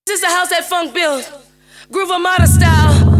This is the house that funk built, Groove Armada style.